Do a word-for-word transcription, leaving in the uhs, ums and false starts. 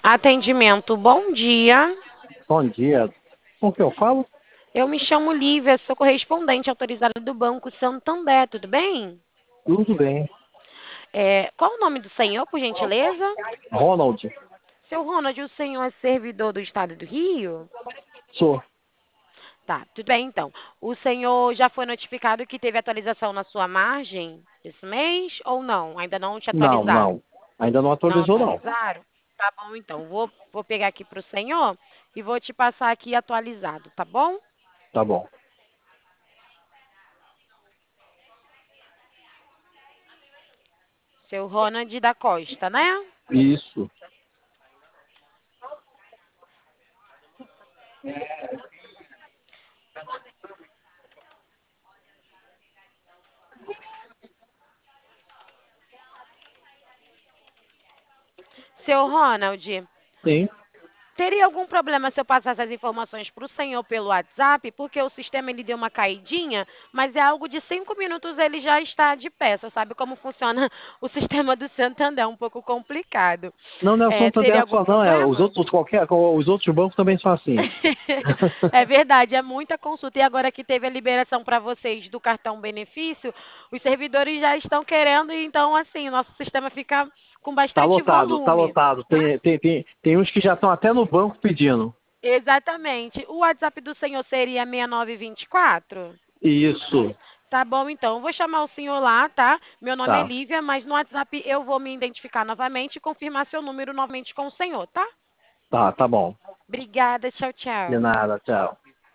Atendimento, bom dia. Bom dia. Com que eu falo? Eu me chamo Lívia, sou correspondente autorizada do Banco Santander, tudo bem? Tudo bem. É, qual o nome do senhor, por gentileza? Ronald, Seu Ronald, o senhor é servidor do Estado do Rio? sou. Tá, tudo bem então. O senhor já foi notificado que teve atualização na sua margem esse mês ou não? Ainda não te Não, atualizaram? não. Ainda não Não atualizou, não. atualizaram? Tá bom então, vou, vou pegar aqui para o senhor e vou te passar aqui atualizado, tá bom? Tá bom. Seu Ronald da Costa, né? Isso. Seu Ronald, Sim. teria algum problema se eu passasse as informações para o senhor pelo WhatsApp? Porque o sistema ele deu uma caidinha, mas é algo de cinco minutos ele já está de pé. Você sabe como funciona o sistema do Santander, é um pouco complicado. Não, não é o É, teria Santander algum só, não. É os problema? outros, qualquer, os outros bancos também são assim. É verdade, é muita consulta. E agora que teve a liberação para vocês do cartão benefício, os servidores já estão querendo, e então, assim, o nosso sistema fica com Tá bastante lotado, tá volume. lotado. Tem, tem, tem, tem uns que já estão até no banco pedindo. Exatamente. O WhatsApp do senhor seria seis nove dois quatro? Isso. Tá bom, então. Eu vou chamar o senhor lá, tá? Meu nome é Tá. Lívia, mas no WhatsApp eu vou me identificar novamente e confirmar seu número novamente com o senhor, tá? Tá, tá bom. Obrigada, tchau, De tchau. nada, tchau.